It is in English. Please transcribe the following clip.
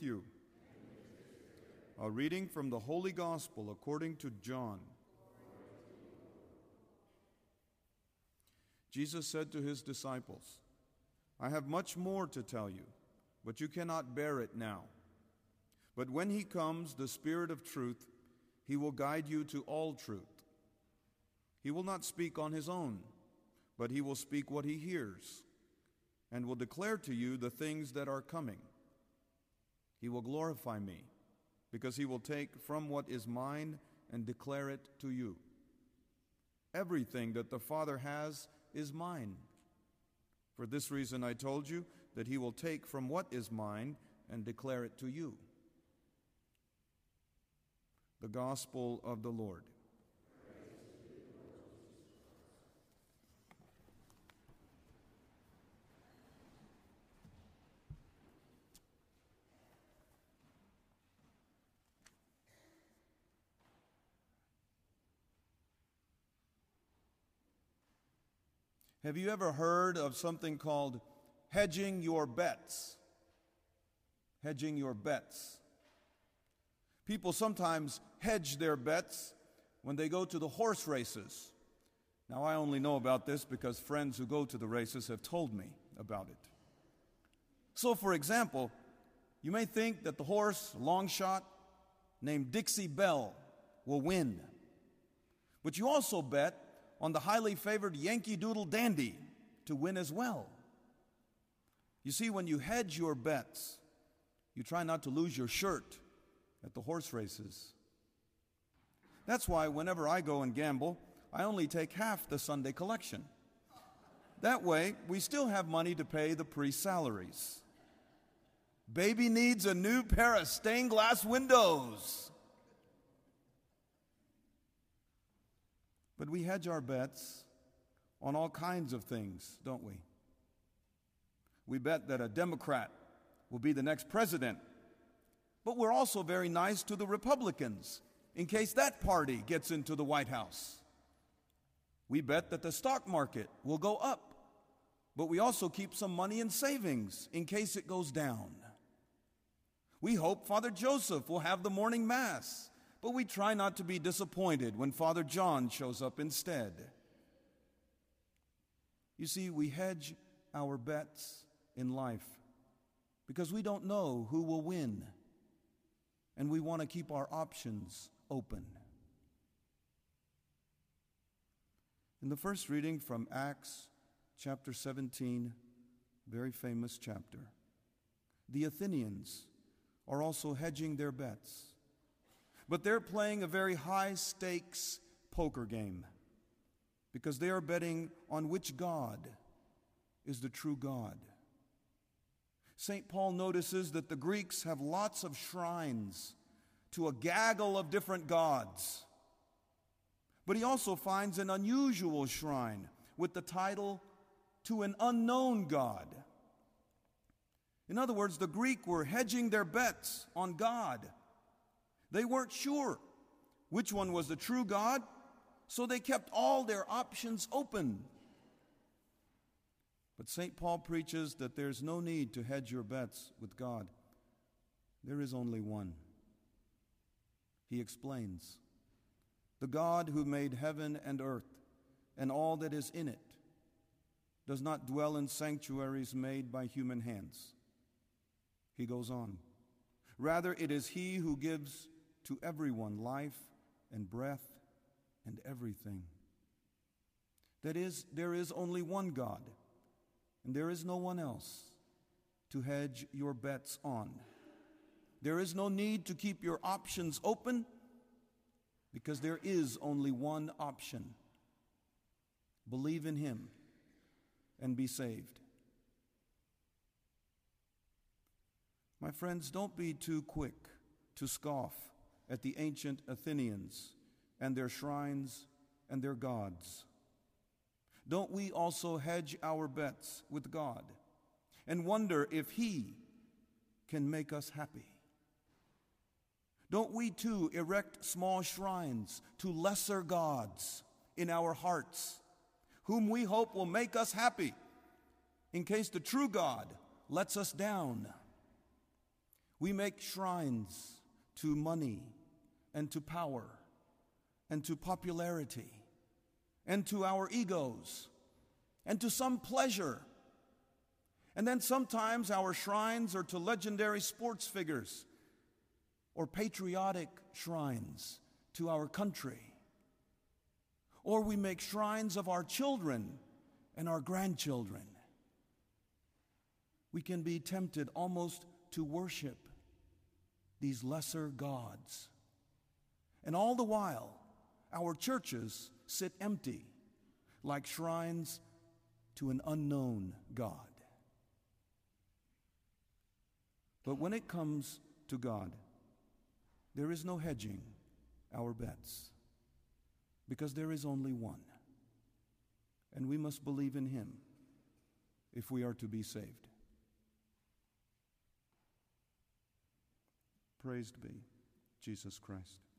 with you. A reading from the Holy Gospel according to John. Jesus said to his disciples, I have much more to tell you, but you cannot bear it now. But when he comes, the Spirit of truth, he will guide you to all truth. He will not speak on his own, but he will speak what he hears, and will declare to you the things that are coming. He will glorify me, because he will take from what is mine and declare it to you. Everything that the Father has is mine. For this reason I told you that he will take from what is mine and declare it to you. The Gospel of the Lord. Have you ever heard of something called hedging your bets? Hedging your bets. People sometimes hedge their bets when they go to the horse races. Now, I only know about this because friends who go to the races have told me about it. So, for example, you may think that the horse, long shot, named Dixie Belle, will win. But you also bet on the highly favored Yankee Doodle Dandy to win as well. You see, when you hedge your bets, you try not to lose your shirt at the horse races. That's why whenever I go and gamble, I only take half the Sunday collection. That way, we still have money to pay the priest's salaries. Baby needs a new pair of stained glass windows. But we hedge our bets on all kinds of things, don't we? We bet that a Democrat will be the next president. But we're also very nice to the Republicans in case that party gets into the White House. We bet that the stock market will go up, but we also keep some money in savings in case it goes down. We hope Father Joseph will have the morning mass, but we try not to be disappointed when Father John shows up instead. You see, we hedge our bets in life because we don't know who will win, and we want to keep our options open. In the first reading from Acts chapter 17, very famous chapter, the Athenians are also hedging their bets. But they're playing a very high-stakes poker game because they are betting on which God is the true God. St. Paul notices that the Greeks have lots of shrines to a gaggle of different gods. But he also finds an unusual shrine with the title to an unknown God. In other words, the Greeks were hedging their bets on God. They weren't sure which one was the true God, so they kept all their options open. But St. Paul preaches that there's no need to hedge your bets with God. There is only one. He explains, the God who made heaven and earth and all that is in it does not dwell in sanctuaries made by human hands. He goes on, rather it is he who gives to everyone life and breath and everything. That is, there is only one God, and there is no one else to hedge your bets on. There is no need to keep your options open because there is only one option. Believe in him and be saved. My friends, don't be too quick to scoff at the ancient Athenians and their shrines and their gods. Don't we also hedge our bets with God and wonder if he can make us happy? Don't we too erect small shrines to lesser gods in our hearts, whom we hope will make us happy in case the true God lets us down? We make shrines to money and to power and to popularity and to our egos and to some pleasure. And then sometimes our shrines are to legendary sports figures or patriotic shrines to our country. Or we make shrines of our children and our grandchildren. We can be tempted almost to worship these lesser gods. And all the while, our churches sit empty like shrines to an unknown God. But when it comes to God, there is no hedging our bets, because there is only one, and we must believe in him if we are to be saved. Praised be Jesus Christ.